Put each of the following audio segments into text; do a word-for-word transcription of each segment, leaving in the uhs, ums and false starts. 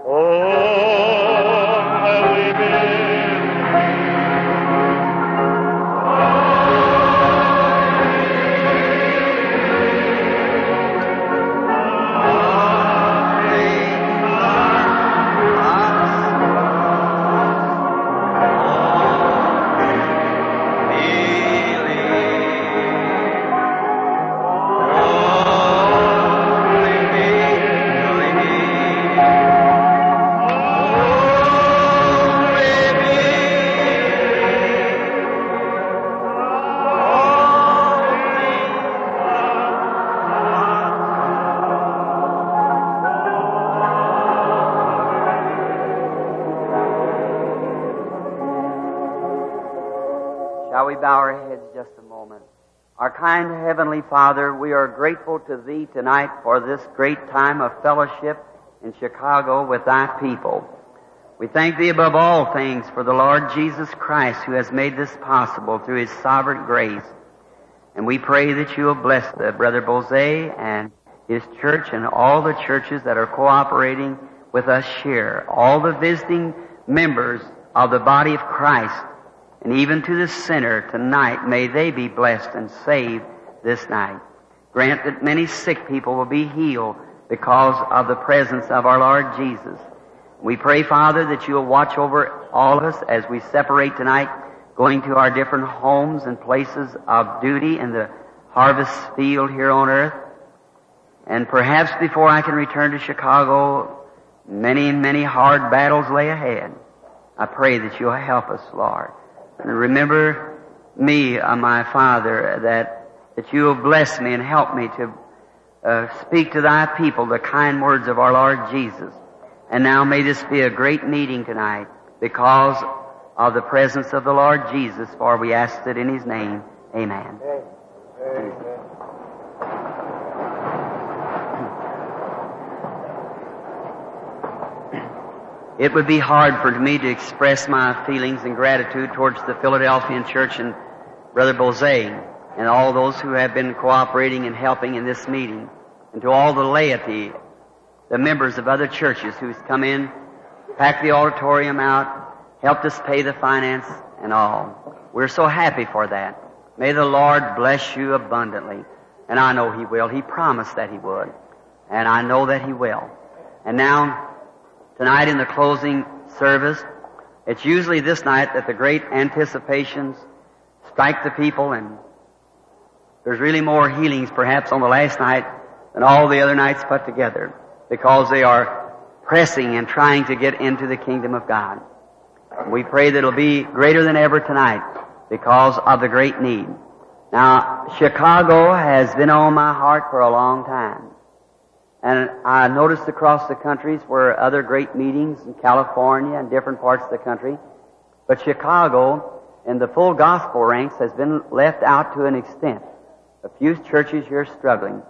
bow our heads just a moment. Our kind Heavenly Father, we are grateful to Thee tonight for this great time of fellowship in Chicago with Thy people. We thank Thee above all things for the Lord Jesus Christ who has made this possible through His sovereign grace. And we pray that You will bless the Brother Bose and his church and all the churches that are cooperating with us here, all the visiting members of the body of Christ, and even to the sinner tonight, may they be blessed and saved this night. Grant that many sick people will be healed because of the presence of our Lord Jesus. We pray, Father, that You will watch over all of us as we separate tonight, going to our different homes and places of duty in the harvest field here on earth. And perhaps before I can return to Chicago, many and many hard battles lay ahead. I pray that You'll help us, Lord. And remember me, uh, my Father, that, that You will bless me and help me to uh, speak to Thy people the kind words of our Lord Jesus. And now may this be a great meeting tonight because of the presence of the Lord Jesus, for we ask it in His name. Amen. Amen. Amen. It would be hard for me to express my feelings and gratitude towards the Philadelphian Church and Brother Bose and all those who have been cooperating and helping in this meeting, and to all the laity, the members of other churches who's come in, packed the auditorium out, helped us pay the finance and all. We're so happy for that. May the Lord bless you abundantly. And I know He will. He promised that He would. And I know that He will. And now, tonight in the closing service, it's usually this night that the great anticipations strike the people, and there's really more healings perhaps on the last night than all the other nights put together, because they are pressing and trying to get into the kingdom of God. We pray that it'll be greater than ever tonight because of the great need. Now, Chicago has been on my heart for a long time. And I noticed across the countries were other great meetings in California and different parts of the country. But Chicago, in the full gospel ranks, has been left out to an extent. A few churches here are struggling.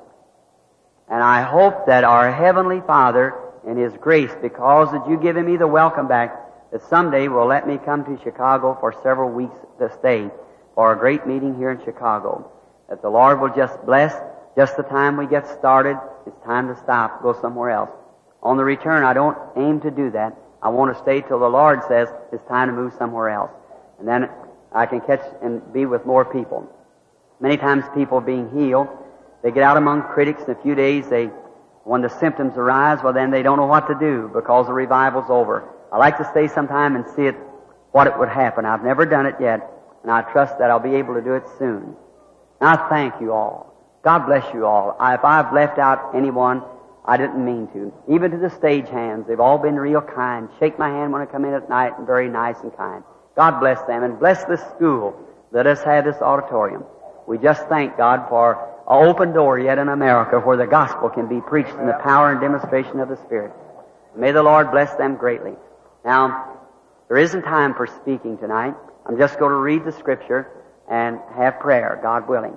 And I hope that our Heavenly Father, in His grace, because that You've given me the welcome back, that someday will let me come to Chicago for several weeks to stay for a great meeting here in Chicago. That the Lord will just bless just the time we get started. It's time to stop, go somewhere else. On the return, I don't aim to do that. I want to stay till the Lord says it's time to move somewhere else. And then I can catch and be with more people. Many times people being healed, they get out among critics in a few days. They, when the symptoms arise, well then they don't know what to do because the revival's over. I like to stay sometime and see it, what it would happen. I've never done it yet, and I trust that I'll be able to do it soon. And I thank you all. God bless you all. I, if I've left out anyone, I didn't mean to. Even to the stage hands, they've all been real kind. Shake my hand when I come in at night, and very nice and kind. God bless them, and bless this school. Let us have this auditorium. We just thank God for an open door yet in America where the gospel can be preached in the power and demonstration of the Spirit. May the Lord bless them greatly. Now, there isn't time for speaking tonight. I'm just going to read the Scripture and have prayer, God willing.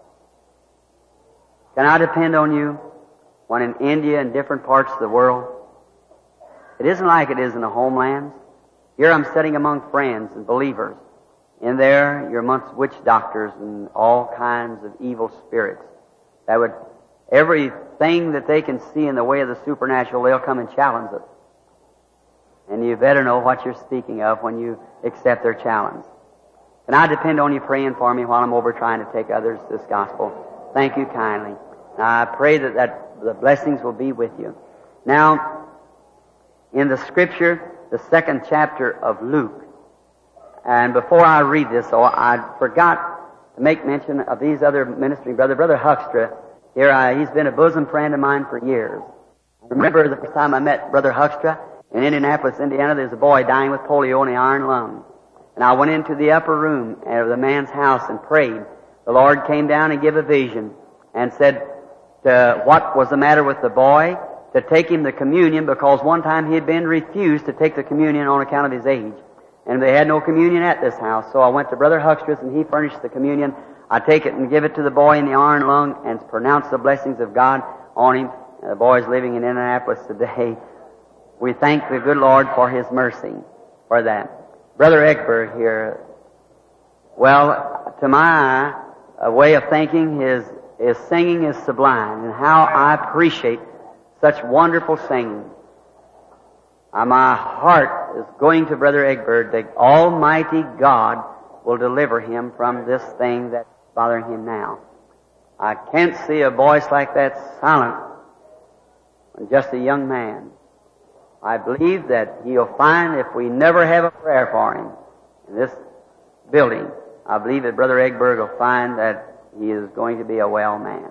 Can I depend on you when in India and different parts of the world? It isn't like it is in the homelands. Here I'm sitting among friends and believers. In there, you're amongst witch doctors and all kinds of evil spirits. That would, everything that they can see in the way of the supernatural, they'll come and challenge it. And you better know what you're speaking of when you accept their challenge. Can I depend on you praying for me while I'm over trying to take others this gospel? Thank you kindly. I pray that, that the blessings will be with you. Now, in the Scripture, the second chapter of Luke, and before I read this, oh, I forgot to make mention of these other ministering brothers. Brother Huckstra, here, I, he's been a bosom friend of mine for years. Remember the first time I met Brother Huckstra in Indianapolis, Indiana, there was a boy dying with polio in the iron lung. And I went into the upper room of the man's house and prayed. The Lord came down and gave a vision and said to what was the matter with the boy, to take him the communion, because one time he had been refused to take the communion on account of his age. And they had no communion at this house. So I went to Brother Huckstra's and he furnished the communion. I take it and give it to the boy in the iron lung and pronounce the blessings of God on him. The boy's living in Indianapolis today. We thank the good Lord for His mercy for that. Brother Egbert here, well, to my uh, way of thinking, his, his singing is sublime, and how I appreciate such wonderful singing. Uh, my heart is going to Brother Egbert that Almighty God will deliver him from this thing that's bothering him now. I can't see a voice like that silent when just a young man. I believe that he'll find, if we never have a prayer for him in this building, I believe that Brother Egbert will find that he is going to be a well man.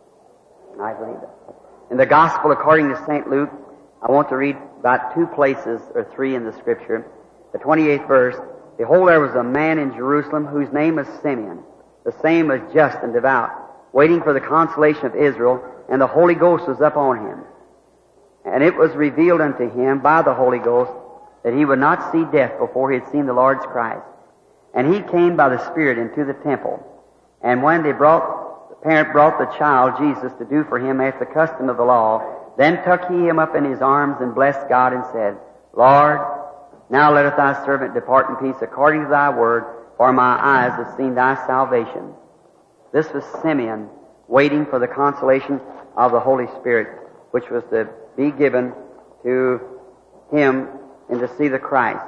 I believe that. In the Gospel according to Saint Luke, I want to read about two places, or three in the Scripture. The twenty-eighth verse, Behold, there was a man in Jerusalem whose name was Simeon. The same was just and devout, waiting for the consolation of Israel, and the Holy Ghost was upon him. And it was revealed unto him by the Holy Ghost that he would not see death before he had seen the Lord's Christ. And he came by the Spirit into the temple. And when they brought, the parent brought the child, Jesus, to do for him after the custom of the law, then took he him up in his arms and blessed God and said, Lord, now letteth thy servant depart in peace according to thy word, for my eyes have seen thy salvation. This was Simeon waiting for the consolation of the Holy Spirit, which was to be given to him and to see the Christ.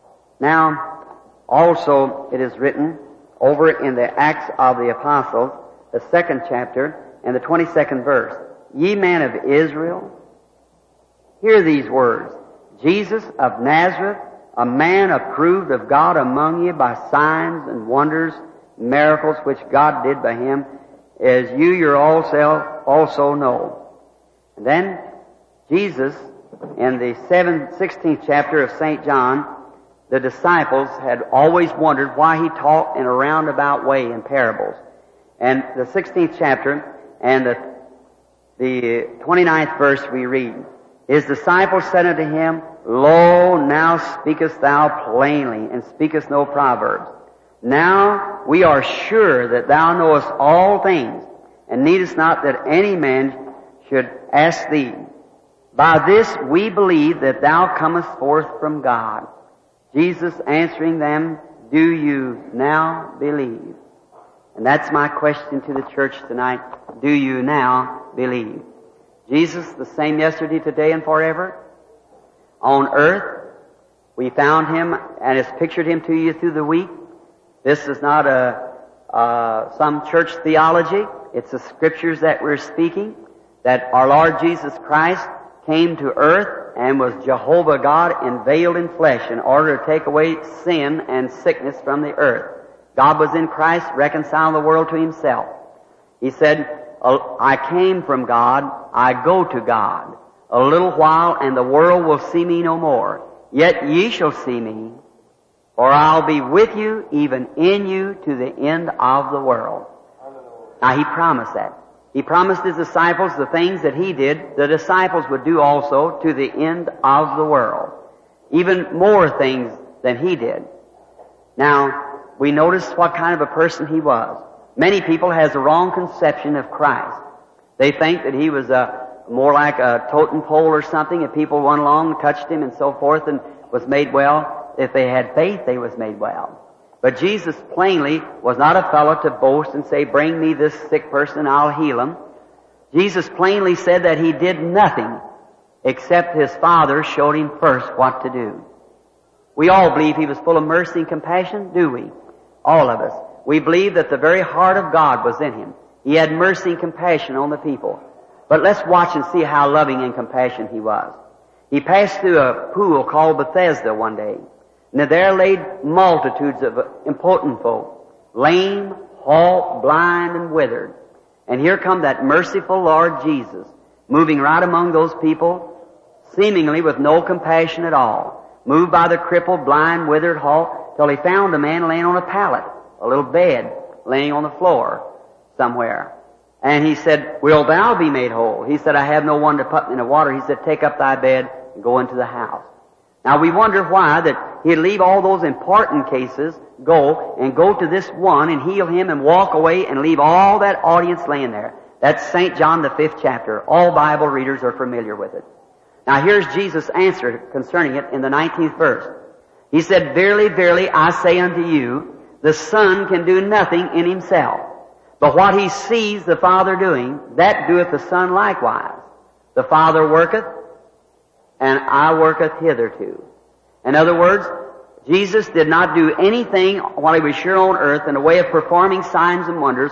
Now, also it is written over in the Acts of the Apostles, the second chapter and the twenty-second verse, Ye men of Israel, hear these words, Jesus of Nazareth, a man approved of God among you by signs and wonders, miracles which God did by him, as you yourself also know. And then Jesus, in the seventh, sixteenth chapter of Saint John, the disciples had always wondered why he taught in a roundabout way in parables. And the sixteenth chapter and the, the twenty-ninth verse we read, His disciples said unto him, Lo, now speakest thou plainly, and speakest no proverbs. Now we are sure that thou knowest all things, and needest not that any man should ask thee. By this we believe that thou comest forth from God. Jesus answering them, Do you now believe? And that's my question to the church tonight. Do you now believe? Jesus, the same yesterday, today, and forever. On earth, we found Him and has pictured Him to you through the week. This is not a uh, some church theology. It's the Scriptures that we're speaking, that our Lord Jesus Christ came to earth and was Jehovah God unveiled in flesh in order to take away sin and sickness from the earth. God was in Christ, reconciling the world to Himself. He said, I came from God, I go to God. A little while and the world will see me no more. Yet ye shall see me, for I'll be with you, even in you, to the end of the world. Now He promised that. He promised His disciples the things that He did, the disciples would do also to the end of the world. Even more things than He did. Now, we notice what kind of a person He was. Many people has a wrong conception of Christ. They think that He was a, more like a totem pole or something, and people went along, touched Him and so forth, and was made well. If they had faith, they was made well. But Jesus plainly was not a fellow to boast and say, bring me this sick person, I'll heal him. Jesus plainly said that He did nothing except His Father showed Him first what to do. We all believe He was full of mercy and compassion, do we? All of us. We believe that the very heart of God was in Him. He had mercy and compassion on the people. But let's watch and see how loving and compassionate He was. He passed through a pool called Bethesda one day. And there laid multitudes of impotent folk, lame, halt, blind, and withered. And here come that merciful Lord Jesus, moving right among those people, seemingly with no compassion at all, moved by the crippled, blind, withered, halt, till He found a man laying on a pallet, a little bed, laying on the floor somewhere. And He said, "Wilt thou be made whole?" He said, "I have no one to put me in the water." He said, "Take up thy bed and go into the house." Now we wonder why that He'd leave all those important cases, go and go to this one and heal him and walk away and leave all that audience laying there. That's Saint John the fifth chapter. All Bible readers are familiar with it. Now here's Jesus' answer concerning it in the nineteenth verse. He said, "Verily, verily, I say unto you, the Son can do nothing in Himself. But what He sees the Father doing, that doeth the Son likewise. The Father worketh, and I worketh hitherto." In other words, Jesus did not do anything while He was here on earth in the way of performing signs and wonders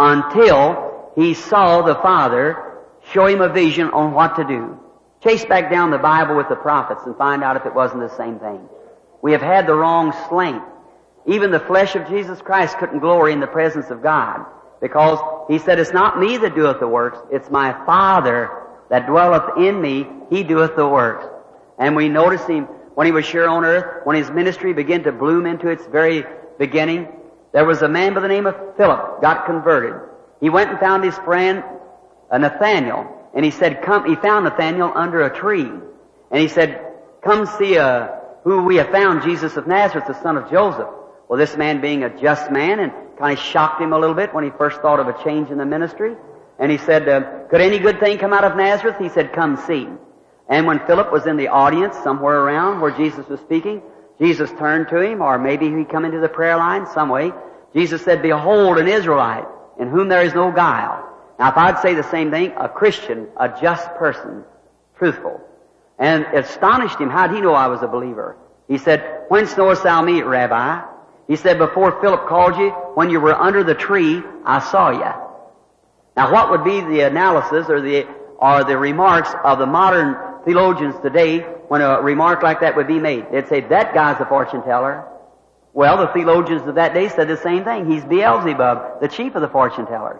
until He saw the Father show Him a vision on what to do. Chase back down the Bible with the prophets and find out if it wasn't the same thing. We have had the wrong slant. Even the flesh of Jesus Christ couldn't glory in the presence of God, because He said, "It's not me that doeth the works, it's my Father that dwelleth in me, He doeth the works." And we notice Him when He was here on earth, when His ministry began to bloom into its very beginning. There was a man by the name of Philip, got converted. He went and found his friend uh, Nathaniel, and he said, "Come." He found Nathaniel under a tree, and he said, "Come see uh, who we have found, Jesus of Nazareth, the son of Joseph." Well, this man, being a just man, and kind of shocked him a little bit when he first thought of a change in the ministry. And he said, uh, "Could any good thing come out of Nazareth?" He said, "Come see." And when Philip was in the audience somewhere around where Jesus was speaking, Jesus turned to him, or maybe he come into the prayer line some way. Jesus said, "Behold, an Israelite, in whom there is no guile." Now, if I'd say the same thing, a Christian, a just person, truthful. And it astonished him. How'd he know I was a believer? He said, "Whence knowest thou me, Rabbi?" He said, "Before Philip called you, when you were under the tree, I saw you." Now, what would be the analysis or the or the remarks of the modern theologians today when a remark like that would be made? They'd say, "That guy's a fortune teller." Well, the theologians of that day said the same thing. He's Beelzebub, the chief of the fortune tellers.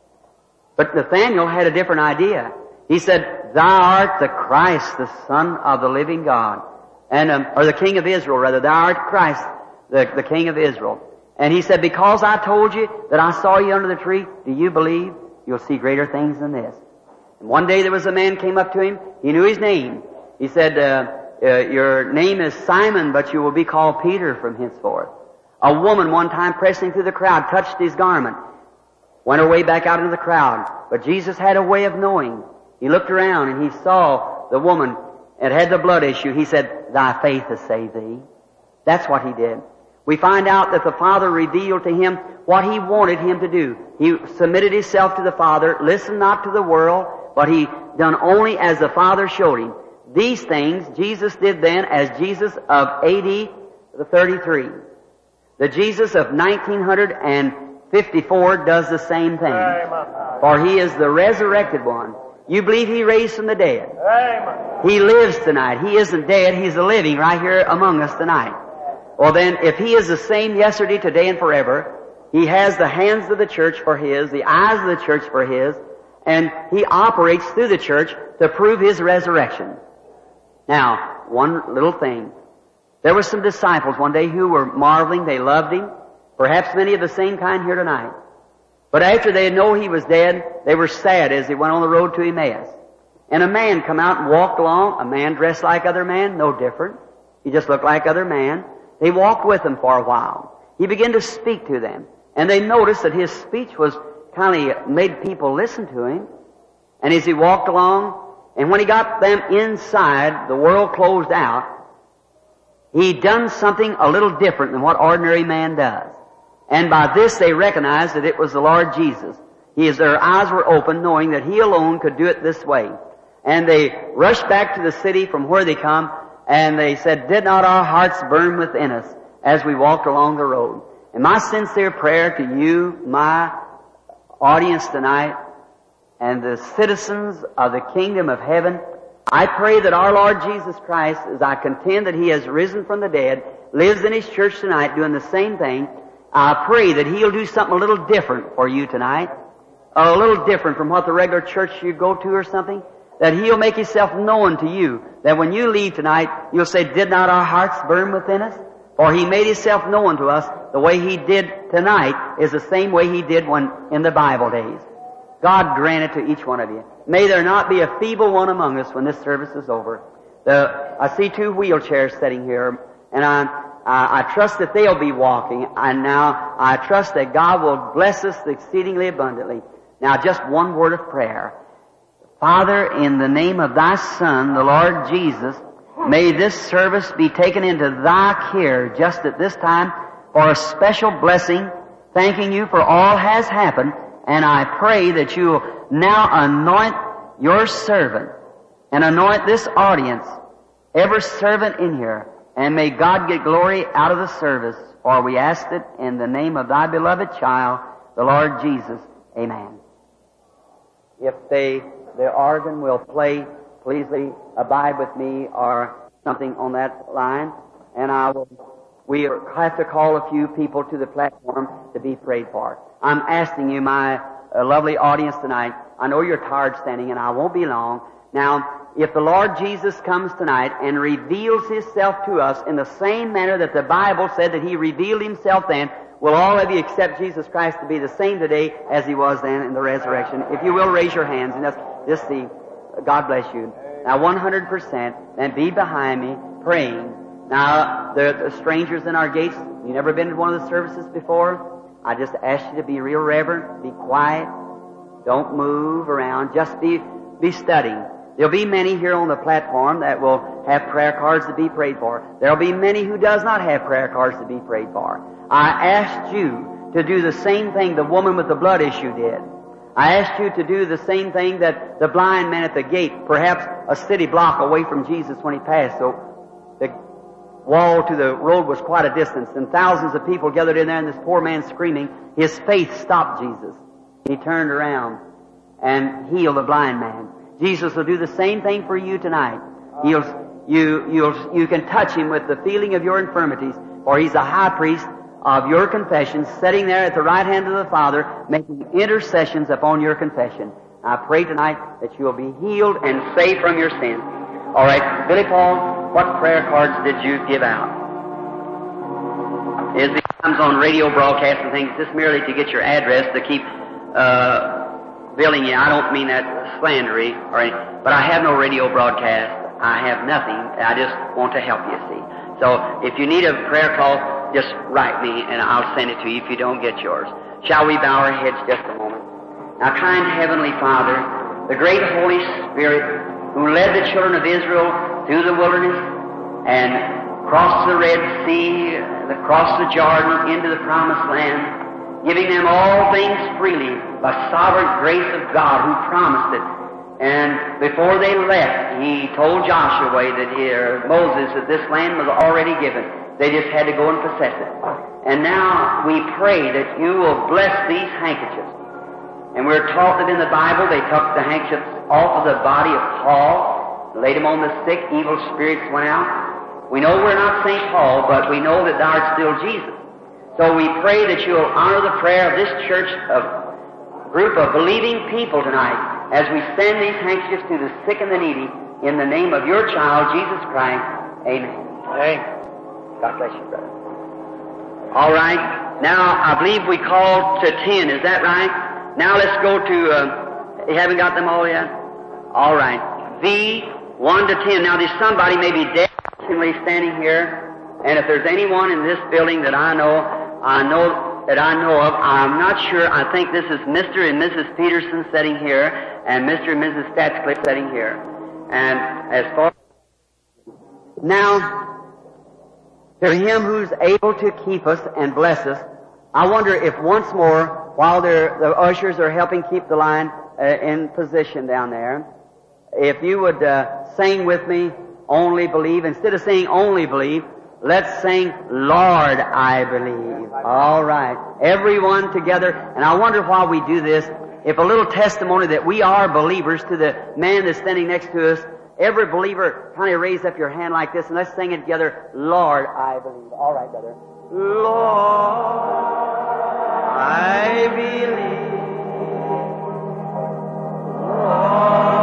But Nathanael had a different idea. He said, "Thou art the Christ, the Son of the living God." And, um, or the King of Israel, rather. "Thou art Christ, the, the King of Israel." And he said, "Because I told you that I saw you under the tree, do you believe? You'll see greater things than this." And one day there was a man came up to him. He knew his name. He said, uh, uh, "Your name is Simon, but you will be called Peter from henceforth." A woman one time pressing through the crowd touched his garment, went her way back out into the crowd. But Jesus had a way of knowing. He looked around and He saw the woman and had the blood issue. He said, "Thy faith has saved thee." That's what He did. We find out that the Father revealed to him what He wanted him to do. He submitted Himself to the Father, listened not to the world, but He done only as the Father showed Him. These things Jesus did then as Jesus of A D thirty-three. The Jesus of nineteen fifty-four does the same thing. For He is the resurrected one. You believe He raised from the dead. He lives tonight. He isn't dead. He's living right here among us tonight. Well then, if He is the same yesterday, today, and forever, He has the hands of the church for His, the eyes of the church for His, and He operates through the church to prove His resurrection. Now, one little thing. There were some disciples one day who were marveling. They loved Him. Perhaps many of the same kind here tonight. But after they know He was dead, they were sad as they went on the road to Emmaus. And a man come out and walked along, a man dressed like other man, no different. He just looked like other man. They walked with Him for a while. He began to speak to them. And they noticed that His speech was kind of made people listen to Him. And as He walked along, and when He got them inside, the world closed out, He done something a little different than what ordinary man does. And by this they recognized that it was the Lord Jesus. He is, their eyes were open, knowing that He alone could do it this way. And they rushed back to the city from where they come, and they said, did not our hearts burn within us as we walked along the road? And my sincere prayer to you, my audience tonight, and the citizens of the kingdom of heaven, I pray that our Lord Jesus Christ, as I contend that He has risen from the dead, lives in His church tonight doing the same thing, I pray that He'll do something a little different for you tonight, a little different from what the regular church you go to or something, that He'll make Himself known to you, that when you leave tonight, you'll say, did not our hearts burn within us? For He made Himself known to us. The way He did tonight is the same way He did when in the Bible days. God grant it to each one of you. May there not be a feeble one among us when this service is over. The, I see two wheelchairs sitting here, and I, I, I trust that they'll be walking. And now I trust that God will bless us exceedingly abundantly. Now just one word of prayer. Father, in the name of Thy Son, the Lord Jesus, may this service be taken into Thy care just at this time for a special blessing, thanking You for all has happened. And I pray that You'll now anoint Your servant and anoint this audience, every servant in here, and may God get glory out of the service. For we ask it in the name of Thy beloved child, the Lord Jesus. Amen. If they, the organ will play, please abide with me or something on that line, and I will, we have to call a few people to the platform to be prayed for. I'm asking you, my uh, lovely audience tonight, I know you're tired standing and I won't be long. Now, if the Lord Jesus comes tonight and reveals Himself to us in the same manner that the Bible said that He revealed Himself then, will all of you accept Jesus Christ to be the same today as He was then in the resurrection? If you will, raise your hands and just, just see. God bless you. Now, one hundred percent, and be behind me praying. Now, the, the strangers in our gates, you never been to one of the services before? I just ask you to be real reverent, be quiet, don't move around, just be, be studying. There'll be many here on the platform that will have prayer cards to be prayed for. There'll be many who does not have prayer cards to be prayed for. I asked you to do the same thing the woman with the blood issue did. I asked you to do the same thing that the blind man at the gate, perhaps a city block away from Jesus when He passed. So the wall to the road was quite a distance, and thousands of people gathered in there, and this poor man screaming. His faith stopped Jesus. He turned around and healed the blind man. Jesus will do the same thing for you tonight. He'll, you, you'll, you can touch Him with the feeling of your infirmities, for He's the high priest of your confession, sitting there at the right hand of the Father, making intercessions upon your confession. I pray tonight that you will be healed and saved from your sins. All right, Billy Paul, what prayer cards did you give out? Is it comes on radio broadcasts and things, just merely to get your address to keep uh, billing you? I don't mean that slandery or anything, but I have no radio broadcast. I have nothing. I just want to help you, see. So if you need a prayer call, just write me and I'll send it to you if you don't get yours. Shall we bow our heads just a moment? Now, kind Heavenly Father, the great Holy Spirit who led the children of Israel through the wilderness and crossed the Red Sea, across the Jordan into the Promised Land, giving them all things freely by sovereign grace of God who promised it. And before they left, He told Joshua that here, Moses, that this land was already given. They just had to go and possess it. And now we pray that You will bless these handkerchiefs. And we're taught that in the Bible they took the handkerchiefs off of the body of Paul, laid them on the sick, evil spirits went out. We know we're not Saint Paul, but we know that Thou art still Jesus. So we pray that You'll honor the prayer of this church, of group of believing people tonight, as we send these handkerchiefs to the sick and the needy, in the name of Your child, Jesus Christ. Amen. Amen. God bless you, brother. All right. Now, I believe we called to ten. Is that right? Now let's go to, uh, you haven't got them all yet? All right. V, one to ten. Now there's somebody maybe definitely standing here, and if there's anyone in this building that I know, I know that I know of, I'm not sure. I think this is Mister and Missus Peterson sitting here, and Mister and Missus Statscliffe sitting here. And as far now, to Him who's able to keep us and bless us, I wonder if once more, while the ushers are helping keep the line uh, in position down there, if you would uh, sing with me, Only Believe. Instead of saying Only Believe, let's sing Lord, I Believe. All right. Everyone together. And I wonder why we do this. If a little testimony that we are believers to the man that's standing next to us, every believer, kind of raise up your hand like this and let's sing it together. Lord, I believe. All right, brother. Lord, I believe. Lord,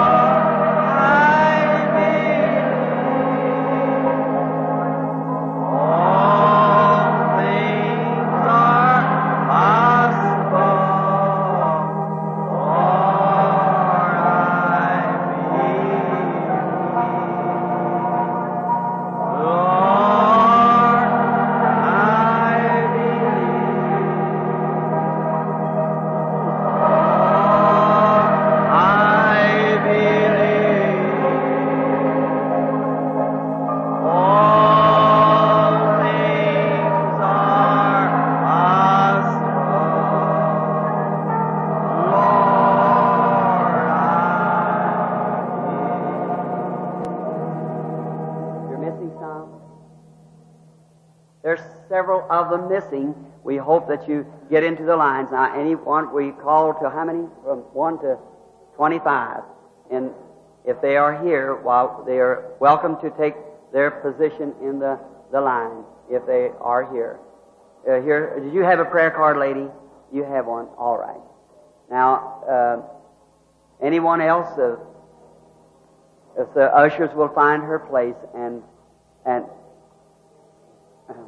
of them missing. We hope that you get into the lines. Now, anyone, we call to how many? From one to twenty-five. And if they are here, well, they are welcome to take their position in the, the line if they are here. Uh, here, did you have a prayer card, lady? You have one. All right. Now, uh, anyone else? Uh, if the ushers will find her place and and. Um,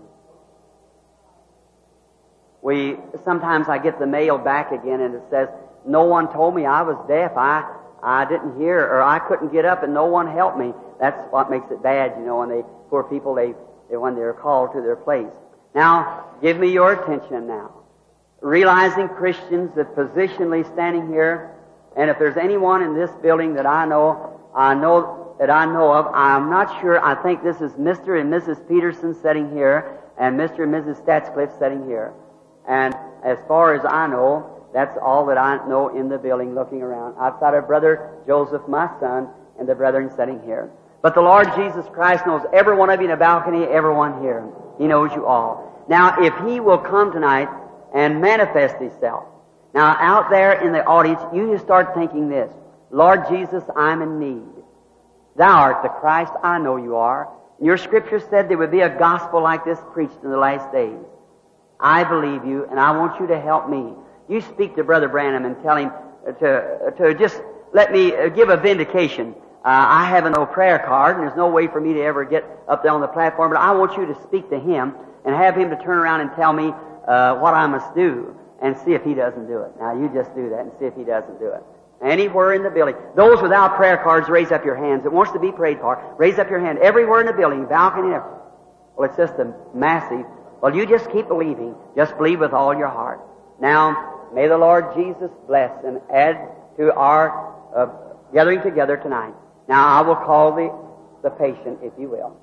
We, sometimes I get the mail back again and it says, no one told me I was deaf. I, I didn't hear, or I couldn't get up and no one helped me. That's what makes it bad, you know, when they, poor people, they, they, when they're called to their place. Now, give me your attention now. Realizing Christians that positionally standing here, and if there's anyone in this building that I know, I know, that I know of, I'm not sure, I think this is Mister and Missus Peterson sitting here, and Mister and Missus Statscliffe sitting here. And as far as I know, that's all that I know in the building looking around, outside of Brother Joseph, my son, and the brethren sitting here. But the Lord Jesus Christ knows every one of you in the balcony, everyone here. He knows you all. Now, if He will come tonight and manifest Himself. Now, out there in the audience, you just start thinking this. Lord Jesus, I'm in need. Thou art the Christ, I know you are. Your Scripture said there would be a gospel like this preached in the last days. I believe you, and I want you to help me. You speak to Brother Branham and tell him to to just let me give a vindication. Uh, I have no prayer card, and there's no way for me to ever get up there on the platform, but I want you to speak to him and have him to turn around and tell me uh, what I must do and see if he doesn't do it. Now, you just do that and see if he doesn't do it. Anywhere in the building. Those without prayer cards, raise up your hands. It wants to be prayed for. Raise up your hand. Everywhere in the building, balcony. Well, it's just a massive... Well, you just keep believing. Just believe with all your heart. Now, may the Lord Jesus bless and add to our uh, gathering together tonight. Now, I will call the, the patient, if you will.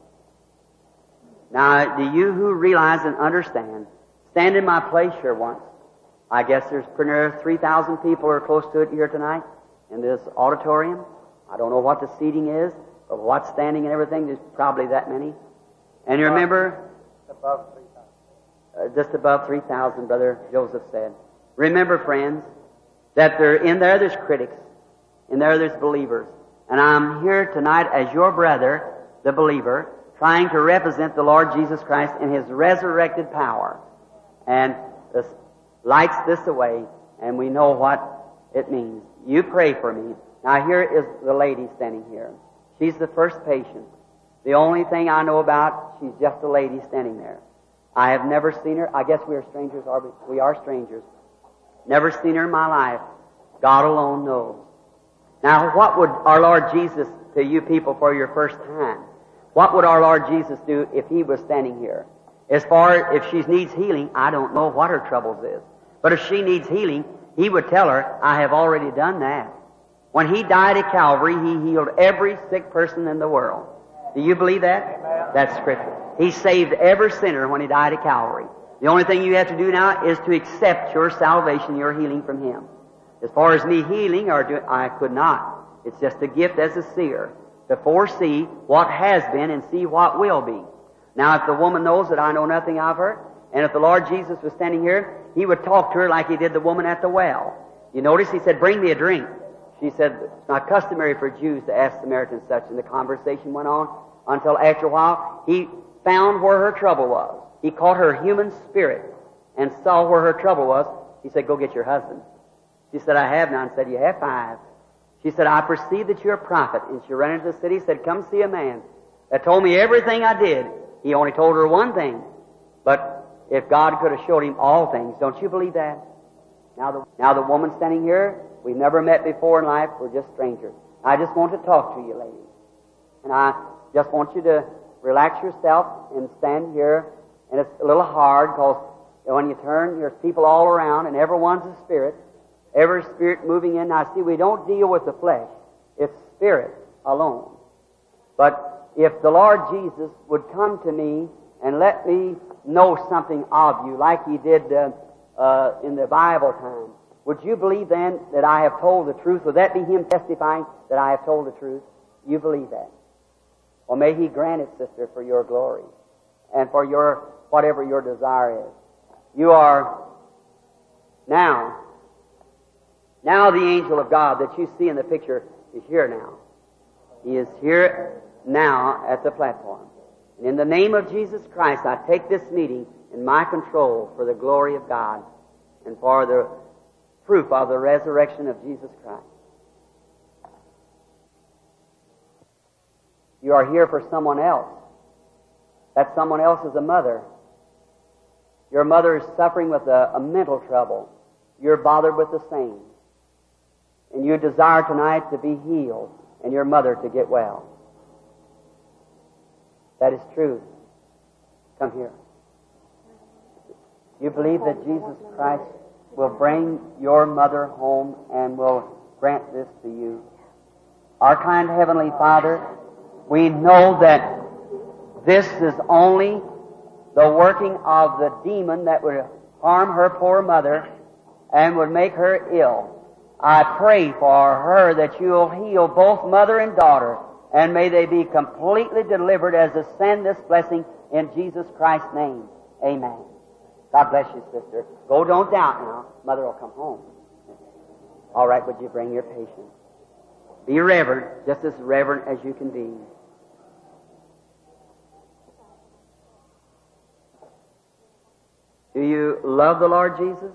Now, do you who realize and understand, stand in my place here once. I guess there's pretty near three thousand people or close to it here tonight in this auditorium. I don't know what the seating is, but what's standing and everything, there's probably that many. And you remember... Above three thousand. Uh, just above three thousand, Brother Joseph said. Remember, friends, that there, in there there's critics. In there there's believers. And I'm here tonight as your brother, the believer, trying to represent the Lord Jesus Christ in His resurrected power. And this lights this away, and we know what it means. You pray for me. Now here is the lady standing here. She's the first patient. The only thing I know about, she's just a lady standing there. I have never seen her. I guess we are strangers, are we? We are strangers. Never seen her in my life. God alone knows. Now, what would our Lord Jesus, to you people for your first time, what would our Lord Jesus do if He was standing here? As far as if she needs healing, I don't know what her troubles is. But if she needs healing, He would tell her, I have already done that. When He died at Calvary, He healed every sick person in the world. Do you believe that? Amen. That's Scripture. He saved every sinner when He died at Calvary. The only thing you have to do now is to accept your salvation, your healing from Him. As far as me healing, or do, I could not. It's just a gift as a seer to foresee what has been and see what will be. Now, if the woman knows that I know nothing of her, and if the Lord Jesus was standing here, He would talk to her like He did the woman at the well. You notice He said, bring me a drink. She said, it's not customary for Jews to ask Samaritans such, and the conversation went on until after a while He found where her trouble was. He caught her human spirit and saw where her trouble was. He said, go get your husband. She said, I have none. Said, you have five. She said, I perceive that you're a prophet. And she ran into the city, said, come see a man that told me everything I did. He only told her one thing. But if God could have showed him all things, don't you believe that? Now the, now the woman standing here, we've never met before in life. We're just strangers. I just want to talk to you, ladies. And I just want you to relax yourself and stand here. And it's a little hard because when you turn, there's people all around and everyone's a spirit. Every spirit moving in. Now see, we don't deal with the flesh. It's spirit alone. But if the Lord Jesus would come to me and let me know something of you like He did uh, uh, in the Bible time, would you believe then that I have told the truth? Would that be Him testifying that I have told the truth? You believe that? Well, may He grant it, sister, for your glory and for your whatever your desire is. You are now, now the angel of God that you see in the picture is here now. He is here now at the platform. And in the name of Jesus Christ, I take this meeting in my control for the glory of God and for the proof of the resurrection of Jesus Christ. You are here for someone else. That someone else is a mother. Your mother is suffering with a, a mental trouble. You're bothered with the same. And you desire tonight to be healed and your mother to get well. That is true. Come here. You believe that Jesus Christ will bring your mother home and will grant this to you. Our kind Heavenly Father, we know that this is only the working of the demon that would harm her poor mother and would make her ill. I pray for her that you'll heal both mother and daughter, and may they be completely delivered as to send this blessing in Jesus Christ's name. Amen. God bless you, sister. Go, don't doubt now. Mother will come home. All right, would you bring your patient? Be reverent, just as reverent as you can be. Do you love the Lord Jesus?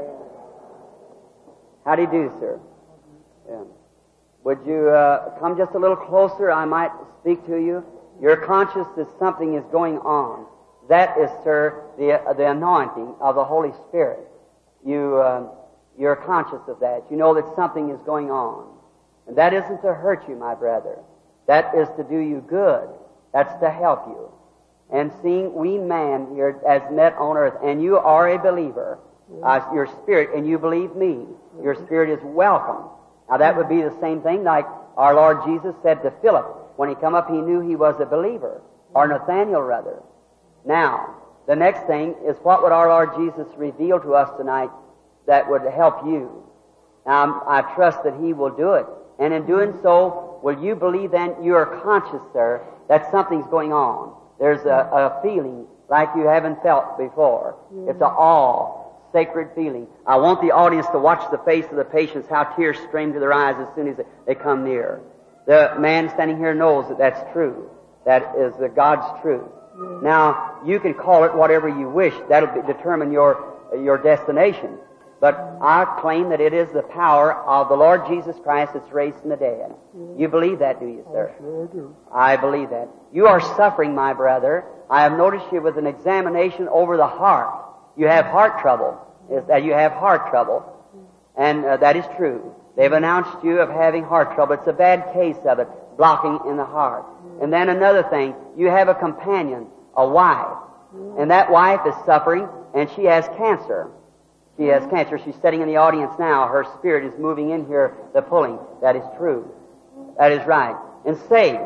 How do you do, sir? Yeah. Would you uh, come just a little closer? I might speak to you. You're conscious that something is going on. That is, sir, the uh, the anointing of the Holy Spirit. You uh, you're conscious of that. You know that something is going on, and that isn't to hurt you, my brother. That is to do you good. That's to help you. And seeing we man here as met on earth, and you are a believer, uh, your spirit, and you believe me, your spirit is welcome. Now that would be the same thing like our Lord Jesus said to Philip. When he come up, he knew he was a believer, or Nathaniel rather. Now, the next thing is what would our Lord Jesus reveal to us tonight that would help you? Now, I trust that He will do it. And in doing so, will you believe then you are conscious, sir, that something's going on? There's a, a feeling like you haven't felt before. Mm-hmm. It's an awe, sacred feeling. I want the audience to watch the face of the patients, how tears stream to their eyes as soon as they come near. The man standing here knows that that's true. That is the God's truth. Mm-hmm. Now, you can call it whatever you wish. That'll be, determine your your destination. But I claim that it is the power of the Lord Jesus Christ that's raised from the dead. Mm-hmm. You believe that, do you, sir? I sure do. I believe that. You are suffering, my brother. I have noticed you with an examination over the heart. You have heart trouble. Is that you have heart trouble. And uh, that is true. They've announced you of having heart trouble. It's a bad case of it, blocking in the heart. And then another thing, you have a companion, a wife. And that wife is suffering, and she has cancer. She has cancer. She's sitting in the audience now. Her spirit is moving in here, the pulling. That is true. That is right. And say,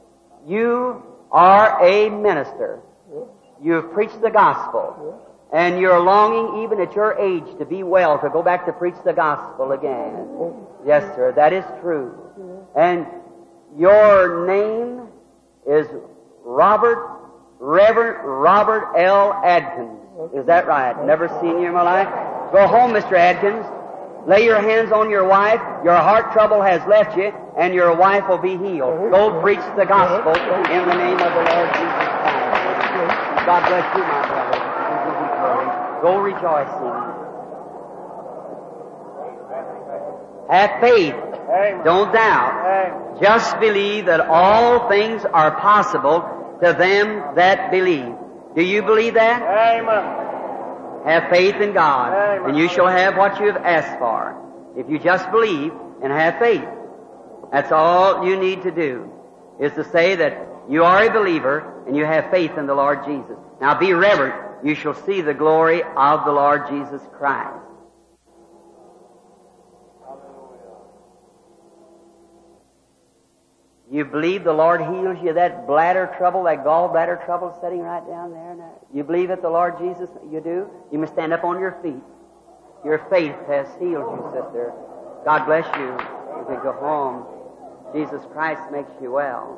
you are a minister. You've preached the gospel. And you're longing, even at your age, to be well, to go back to preach the gospel again. Yes, sir, that is true. And your name is Robert, Reverend Robert L. Adkins. Is that right? Never seen you in my life. Go home, Mister Adkins. Lay your hands on your wife. Your heart trouble has left you, and your wife will be healed. Go preach the gospel in the name of the Lord Jesus Christ. God bless you, my brother. Go rejoicing. Have faith. Don't doubt. Just believe that all things are possible to them that believe. Do you believe that? Amen. Have faith in God, Amen. and you shall have what you have asked for. If you just believe and have faith, that's all you need to do, is to say that you are a believer and you have faith in the Lord Jesus. Now be reverent. You shall see the glory of the Lord Jesus Christ. You believe the Lord heals you of that bladder trouble, that gallbladder trouble sitting right down there now? You believe that the Lord Jesus, you do? You must stand up on your feet. Your faith has healed you, sister. God bless you. You can go home. Jesus Christ makes you well.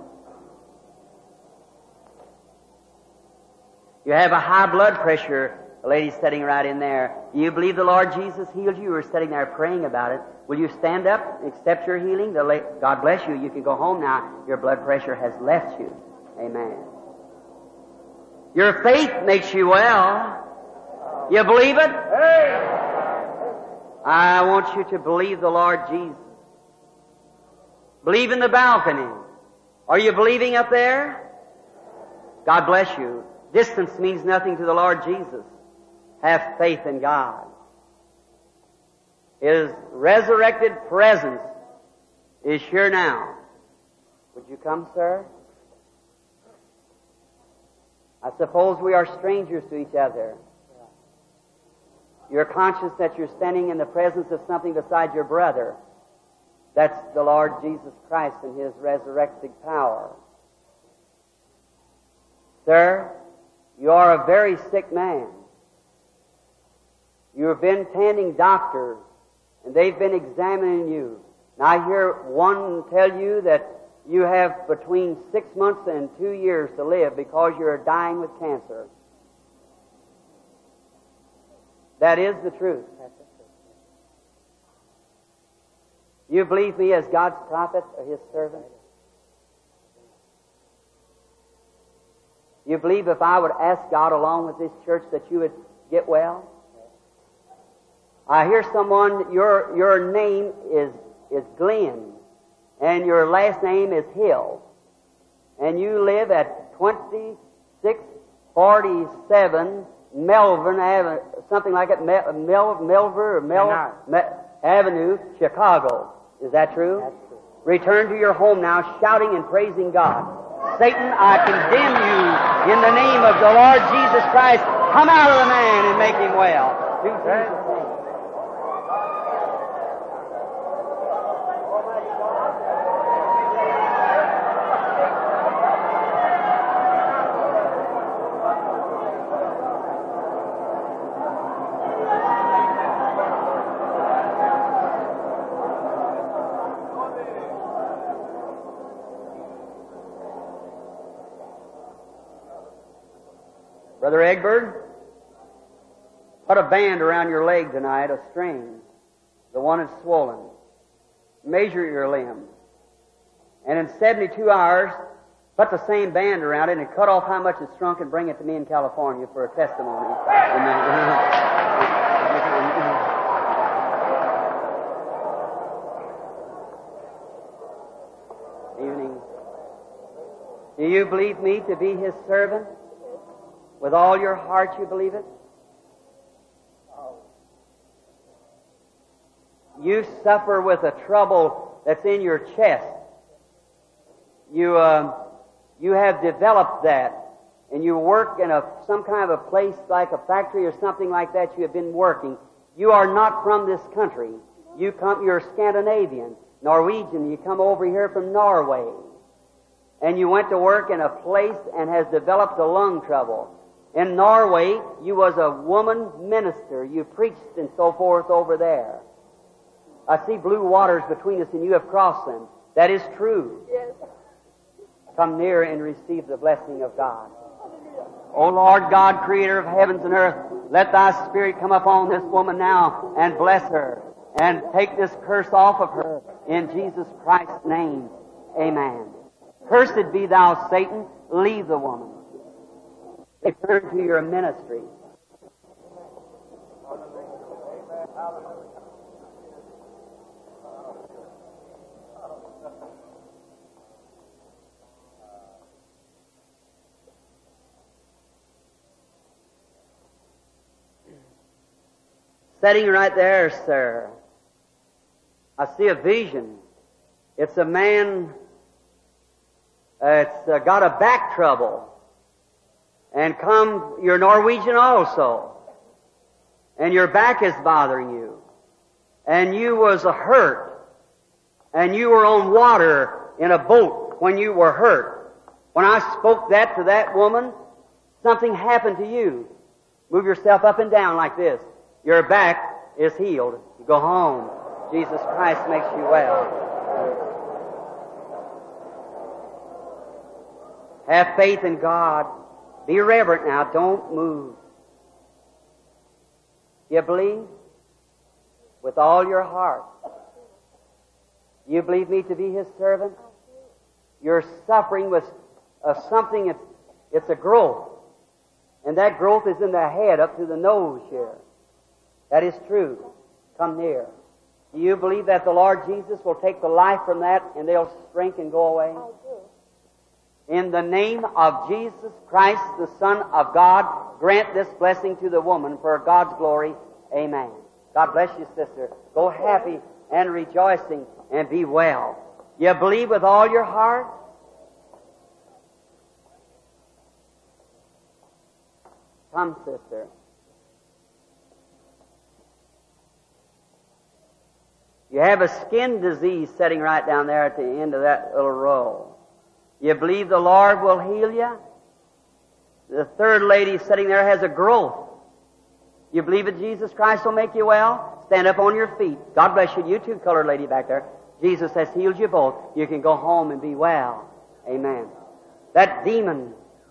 You have a high blood pressure, a lady sitting right in there. Do you believe the Lord Jesus healed you? You were sitting there praying about it. Will you stand up and accept your healing? The la- God bless you. You can go home now. Your blood pressure has left you. Amen. Your faith makes you well. You believe it? I want you to believe the Lord Jesus. Believe in the balcony. Are you believing up there? God bless you. Distance means nothing to the Lord Jesus. Have faith in God. His resurrected presence is here now. Would you come, sir? I suppose we are strangers to each other. You're conscious that you're standing in the presence of something besides your brother. That's the Lord Jesus Christ and His resurrected power. Sir, you are a very sick man. You have been attending doctors, and they've been examining you. Now I hear one tell you that you have between six months and two years to live because you're dying with cancer. That is the truth. You believe me as God's prophet or His servant? You believe if I would ask God along with this church that you would get well? I hear someone, your your name is is Glenn, and your last name is Hill, and you live at twenty-six forty-seven Melvin Avenue, something like it, Mel, Mel, Melver or Mel, Mel, Avenue, Chicago. Is that true? That's true. Return to your home now, shouting and praising God. Satan, I condemn you in the name of the Lord Jesus Christ. Come out of the man and make him well. Do Jesus' name. Brother Egbert, put a band around your leg tonight, a string, the one that's swollen. Measure your limb. And in seventy-two hours, put the same band around it and cut off how much it's shrunk and bring it to me in California for a testimony. Evening. Do you believe me to be His servant? With all your heart you believe it? You suffer with a trouble that's in your chest. You uh, you have developed that, and you work in a some kind of a place like a factory or something like that. You have been working. You are not from this country. You come. You're Scandinavian, Norwegian. You come over here from Norway, and you went to work in a place and has developed a lung trouble. In Norway, you was a woman minister. You preached and so forth over there. I see blue waters between us, and you have crossed them. That is true. Come near and receive the blessing of God. O Lord God, Creator of heavens and earth, let Thy Spirit come upon this woman now and bless her and take this curse off of her in Jesus Christ's name. Amen. Cursed be thou, Satan. Leave the woman. Return to your ministry. Sitting right there, sir, I see a vision. It's a man that's uh, got a back trouble. And come, you're Norwegian also. And your back is bothering you. And you was a hurt. And you were on water in a boat when you were hurt. When I spoke that to that woman, something happened to you. Move yourself up and down like this. Your back is healed. You go home. Jesus Christ makes you well. Have faith in God. Be reverent now. Don't move. You believe? With all your heart. You believe me to be His servant? You're suffering with uh, something, it's, it's a growth. And that growth is in the head up to the nose here. That is true. Come near. Do you believe that the Lord Jesus will take the life from that and they'll shrink and go away? I do. In the name of Jesus Christ, the Son of God, grant this blessing to the woman for God's glory. Amen. God bless you, sister. Go happy and rejoicing and be well. You believe with all your heart? Come, sister. You have a skin disease sitting right down there at the end of that little row. You believe the Lord will heal you? The third lady sitting there has a growth. You believe that Jesus Christ will make you well? Stand up on your feet. God bless you. You too, colored lady back there. Jesus has healed you both. You can go home and be well. Amen. That demon.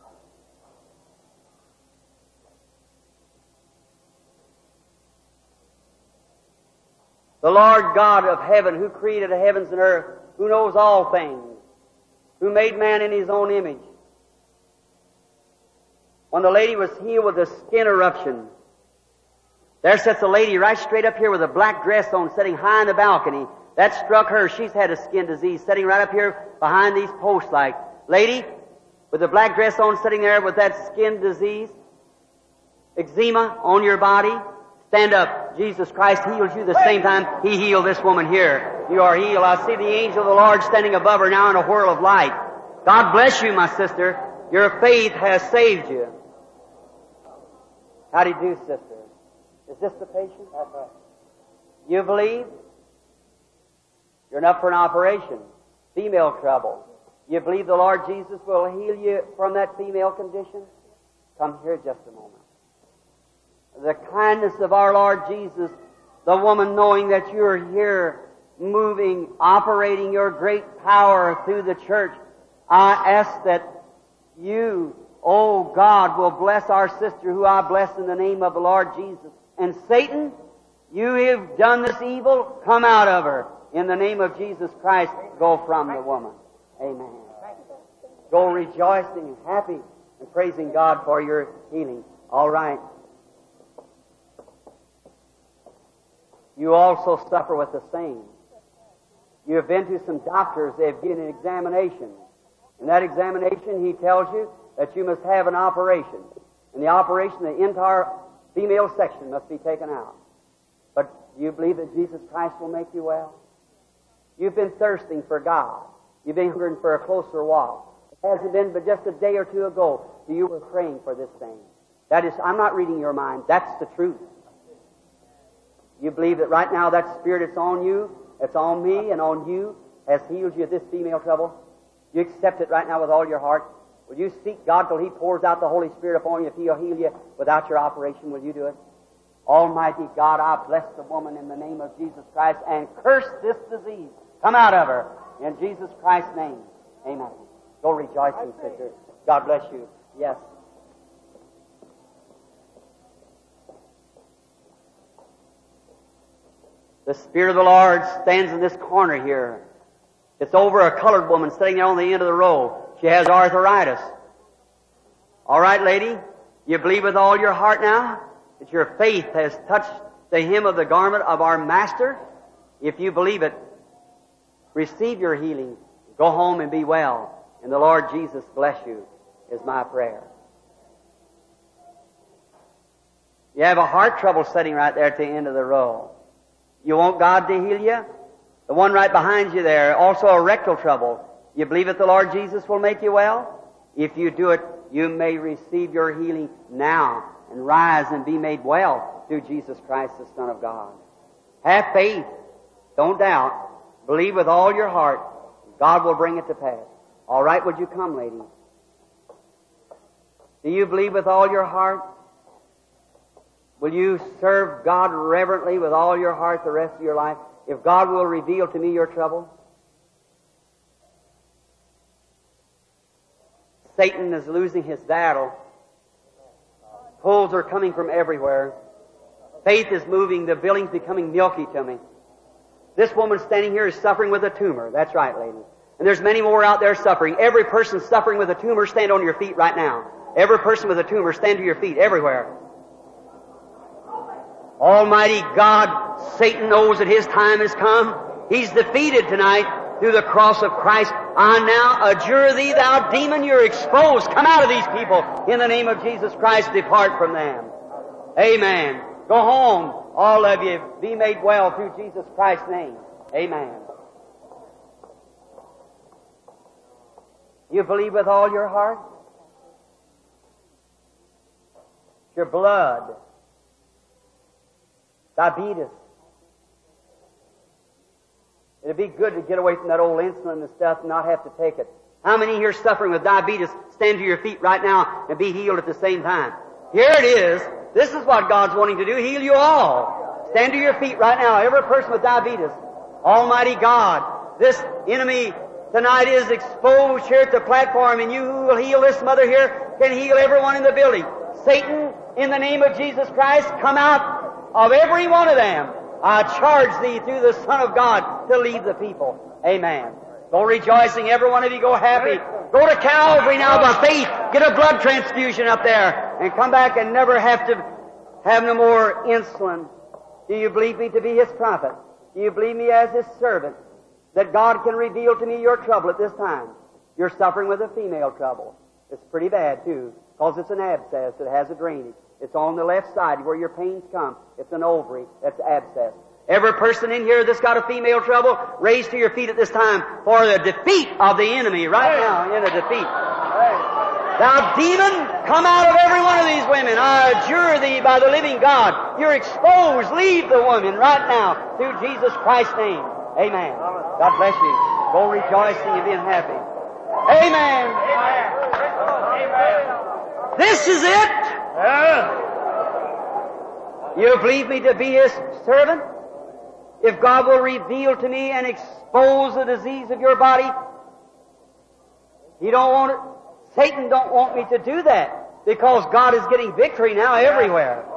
The Lord God of heaven, who created the heavens and earth, who knows all things, who made man in His own image. When the lady was healed with a skin eruption, there sits a lady right straight up here with a black dress on, sitting high in the balcony. That struck her. She's had a skin disease, sitting right up here behind these posts like. Lady, with the black dress on, sitting there with that skin disease, eczema on your body, stand up. Jesus Christ heals you the same time He healed this woman here. You are healed. I see the angel of the Lord standing above her now in a whirl of light. God bless you, my sister. Your faith has saved you. How do you do, sister? Is this the patient? That's right. You believe? You're enough for an operation. Female trouble. You believe the Lord Jesus will heal you from that female condition? Come here just a moment. The kindness of our Lord Jesus, the woman knowing that you're here, moving, operating your great power through the church, I ask that you, oh God, will bless our sister who I bless in the name of the Lord Jesus. And Satan, you have done this evil, come out of her. In the name of Jesus Christ, go from the woman. Amen. Go rejoicing and happy and praising God for your healing. All right. You also suffer with the same. You have been to some doctors. They've given an examination. In that examination, he tells you that you must have an operation. In the operation, the entire female section must be taken out. But do you believe that Jesus Christ will make you well? You've been thirsting for God. You've been hungering for a closer walk. It hasn't been but just a day or two ago that you were praying for this thing. That is, I'm not reading your mind. That's the truth. You believe that right now that spirit that's on you, that's on me and on you, has healed you of this female trouble? You accept it right now with all your heart? Will you seek God till He pours out the Holy Spirit upon you? If He'll heal you without your operation, will you do it? Almighty God, I bless the woman in the name of Jesus Christ and curse this disease. Come out of her. In Jesus Christ's name. Amen. Go rejoicing, sister. God bless you. Yes. The Spirit of the Lord stands in this corner here. It's over a colored woman sitting there on the end of the row. She has arthritis. All right, lady? You believe with all your heart now that your faith has touched the hem of the garment of our Master? If you believe it, receive your healing. Go home and be well. And the Lord Jesus bless you, is my prayer. You have a heart trouble sitting right there at the end of the row. You want God to heal you? The one right behind you there, also a rectal trouble. You believe that the Lord Jesus will make you well? If you do it, you may receive your healing now and rise and be made well through Jesus Christ, the Son of God. Have faith. Don't doubt. Believe with all your heart. God will bring it to pass. All right, would you come, lady? Do you believe with all your heart? Will you serve God reverently with all your heart the rest of your life? If God will reveal to me your trouble? Satan is losing his battle. Pulls are coming from everywhere. Faith is moving. The building's becoming milky to me. This woman standing here is suffering with a tumor. That's right, lady. And there's many more out there suffering. Every person suffering with a tumor, stand on your feet right now. Every person with a tumor, stand to your feet everywhere. Almighty God, Satan knows that his time has come. He's defeated tonight through the cross of Christ. I now adjure thee, thou demon, you're exposed. Come out of these people. In the name of Jesus Christ, depart from them. Amen. Go home, all of you. Be made well through Jesus Christ's name. Amen. You believe with all your heart? Your blood. Diabetes. It'd be good to get away from that old insulin and stuff and not have to take it. How many here suffering with diabetes stand to your feet right now and be healed at the same time? Here it is. This is what God's wanting to do. Heal you all. Stand to your feet right now. Every person with diabetes. Almighty God, this enemy tonight is exposed here at the platform, and you who will heal this mother here can heal everyone in the building. Satan, in the name of Jesus Christ, come out of every one of them. I charge thee through the Son of God to leave the people. Amen. Go rejoicing, every one of you go happy. Go to Calvary now by faith. Get a blood transfusion up there and come back and never have to have no more insulin. Do you believe me to be His prophet? Do you believe me as His servant? That God can reveal to me your trouble at this time. You're suffering with a female trouble. It's pretty bad too, because it's an abscess. It has a drainage. It's on the left side where your pains come. It's an ovary. That's abscess. Every person in here that's got a female trouble, raise to your feet at this time for the defeat of the enemy right now in a defeat. Thou demon, come out of every one of these women. I adjure thee by the living God. You're exposed. Leave the woman right now through Jesus Christ's name. Amen. God bless you. Go rejoicing and being happy. Amen. Amen. This is it. You believe me to be His servant? If God will reveal to me and expose the disease of your body, He don't want it. Satan don't want me to do that, because God is getting victory now everywhere.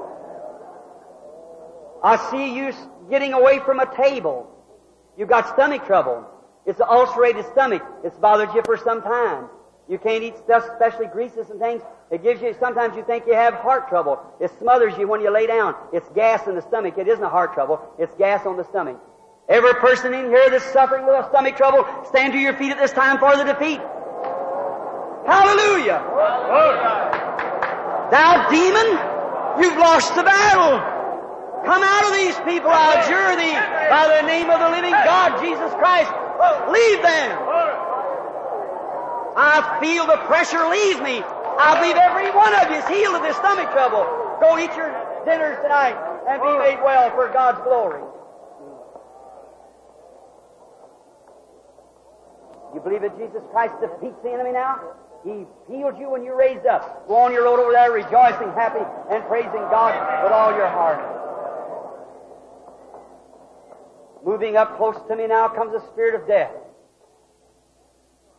I see you getting away from a table. You've got stomach trouble. It's an ulcerated stomach. It's bothered you for some time. You can't eat stuff, especially greases and things. It gives you, sometimes you think you have heart trouble. It smothers you when you lay down. It's gas in the stomach. It isn't a heart trouble. It's gas on the stomach. Every person in here that's suffering with a stomach trouble, stand to your feet at this time for the defeat. Hallelujah! Thou demon, you've lost the battle. Come out of these people, I adjure thee, by the name of the living God, Jesus Christ. Leave them. I feel the pressure leave me. I believe every one of you is healed of this stomach trouble. Go eat your dinners tonight and be made well for God's glory. You believe that Jesus Christ defeats the enemy now? He healed you when you raised up. Go on your road over there rejoicing, happy, and praising God with all your heart. Moving up close to me now comes the spirit of death.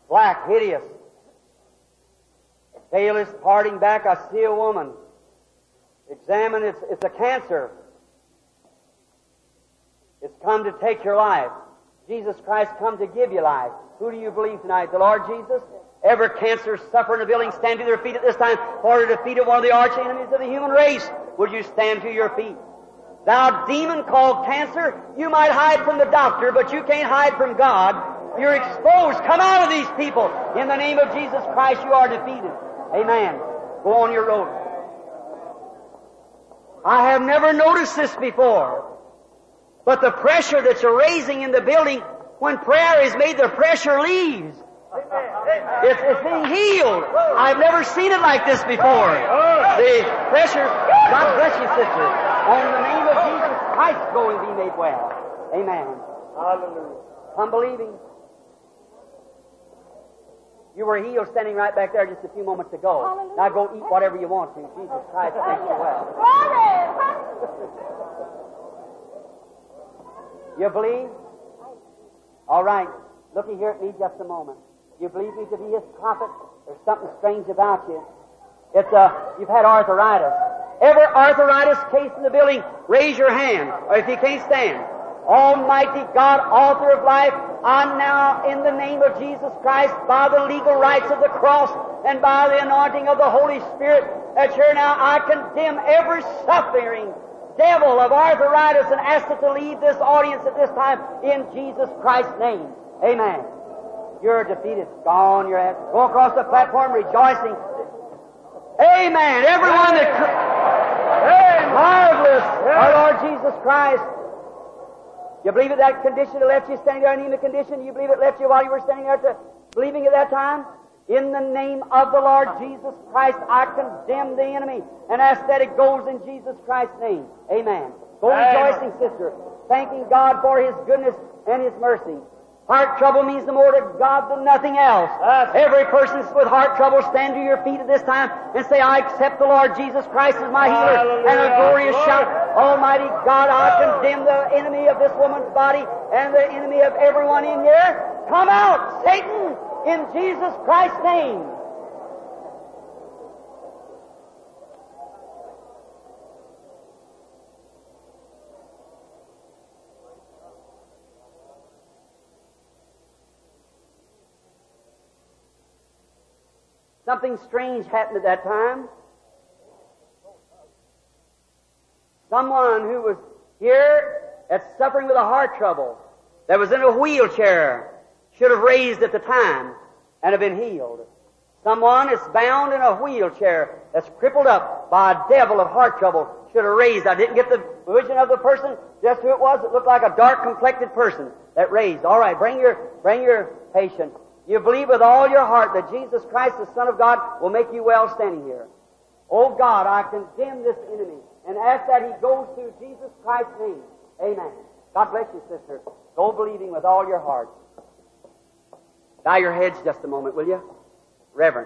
black, hideous. Tail is parting back. I see a woman. Examine, it's, it's a cancer. It's come to take your life. Jesus Christ come to give you life. Who do you believe tonight? The Lord Jesus? Every cancer sufferer in the building, stand to their feet at this time for the defeat of one of the arch enemies of the human race. Would you stand to your feet? Thou demon called cancer, you might hide from the doctor, but you can't hide from God. You're exposed. Come out of these people. In the name of Jesus Christ, you are defeated. Amen. Go on your road. I have never noticed this before, but the pressure that's arising in the building, when prayer is made, the pressure leaves. It's, it's being healed. I've never seen it like this before. The pressure, God bless you, sister. On the name of Jesus Christ, go and be made well. Amen. Hallelujah. Come believing. You were healed standing right back there just a few moments ago. Hallelujah. Now go eat whatever you want to. Jesus Christ makes you well. You believe? All right. Looky here at me just a moment. You believe me to be His prophet? There's something strange about you. It's uh, you've had arthritis. Every arthritis case in the building, raise your hand, or if you can't stand. Almighty God, author of life, I now, in the name of Jesus Christ, by the legal rights of the cross and by the anointing of the Holy Spirit, that here now I condemn every suffering devil of arthritis and ask it to leave this audience at this time in Jesus Christ's name. Amen. You're defeated. Gone, you're at. Go across the platform rejoicing. Amen. Everyone that... Hey, marvelous. Our Lord Jesus Christ. You believe that that condition that left you standing there, anemic condition, you believe it left you while you were standing there to believing at that time? In the name of the Lord Jesus Christ, I condemn the enemy and ask that it goes in Jesus Christ's name. Amen. Go rejoicing, sister, thanking God for His goodness and His mercy. Heart trouble means the more to God than nothing else. Every person with heart trouble, stand to your feet at this time and say, I accept the Lord Jesus Christ as my healer. Hallelujah. And a glorious shout, Almighty God, I condemn the enemy of this woman's body and the enemy of everyone in here. Come out, Satan, in Jesus Christ's name. Something strange happened at that time. Someone who was here that's suffering with a heart trouble, that was in a wheelchair, should have raised at the time and have been healed. Someone that's bound in a wheelchair, that's crippled up by a devil of heart trouble, should have raised. I didn't get the vision of the person, just who it was. It looked like a dark-complected person that raised. All right, bring your, bring your patient. You believe with all your heart that Jesus Christ, the Son of God, will make you well standing here. Oh God, I condemn this enemy and ask that he goes through Jesus Christ's name. Amen. God bless you, sister. Go believing with all your heart. Bow your heads just a moment, will you? Reverend.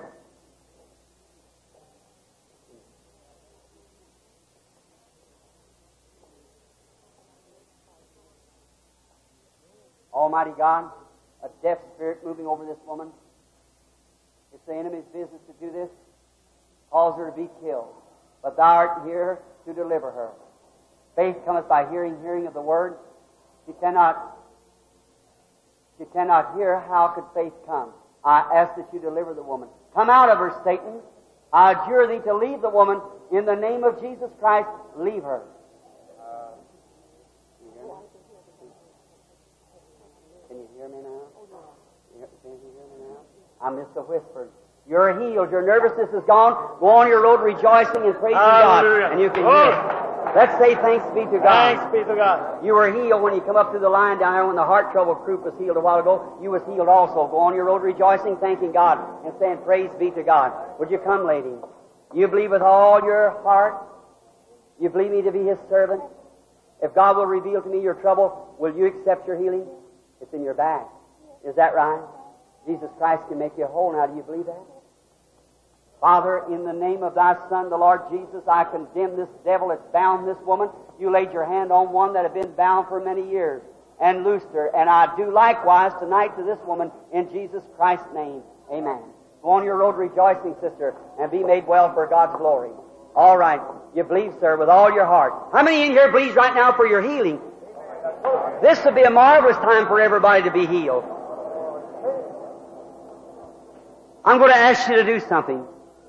Almighty God, a deaf spirit moving over this woman. It's the enemy's business to do this. Cause her to be killed. But thou art here to deliver her. Faith cometh by hearing, hearing of the word. She cannot, she cannot hear. How could faith come? I ask that you deliver the woman. Come out of her, Satan. I adjure thee to leave the woman. In the name of Jesus Christ, leave her. Can you hear me now? Can you hear me now? I missed a whisper. You're healed. Your nervousness is gone. Go on your road rejoicing and praising Hallelujah. God. And you can hear it. Let's say thanks be to God. Thanks be to God. You were healed when you come up through the line down there when the heart trouble group was healed a while ago. You was healed also. Go on your road rejoicing, thanking God, and saying praise be to God. Would you come, lady? You believe with all your heart? You believe me to be His servant? If God will reveal to me your trouble, will you accept your healing? It's in your bag. Is that right? Jesus Christ can make you whole now. Do you believe that? Father, in the name of thy Son, the Lord Jesus, I condemn this devil that's bound this woman. You laid your hand on one that had been bound for many years. and loosed her. And I do likewise tonight to this woman in Jesus Christ's name. Amen. Go on your road rejoicing, sister, and be made well for God's glory. All right. You believe, sir, with all your heart. How many in here believes right now for your healing? This would be a marvelous time for everybody to be healed. I'm going to ask you to do something.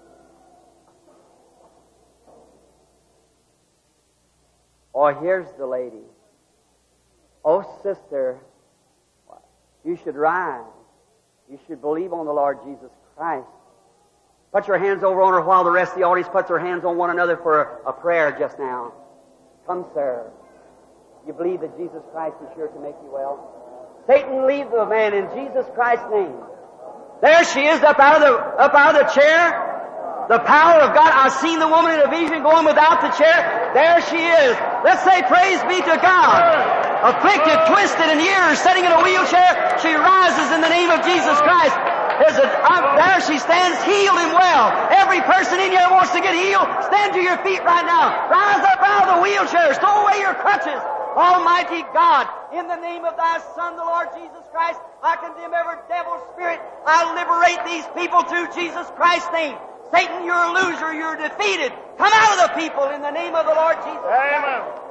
Oh, here's the lady. Oh, sister, you should rise. You should believe on the Lord Jesus Christ. Put your hands over on her while the rest of the audience puts their hands on one another for a, a prayer just now. Come, sir. You believe that Jesus Christ is here to make you well? Satan, leave the man in Jesus Christ's name. There she is, up out of the up out of the chair. The power of God. I've seen the woman in a vision going without the chair. There she is. Let's say praise be to God. Afflicted, twisted in years, sitting in a wheelchair, she rises in the name of Jesus Christ. There's a, uh, there she stands, healed and well. Every person in here wants to get healed. Stand to your feet right now. Rise up out of the wheelchairs. Throw away your crutches. Almighty God, in the name of thy Son, the Lord Jesus Christ, I condemn every devil spirit. I liberate these people through Jesus Christ's name. Satan, you're a loser. You're defeated. Come out of the people in the name of the Lord Jesus Christ. Amen.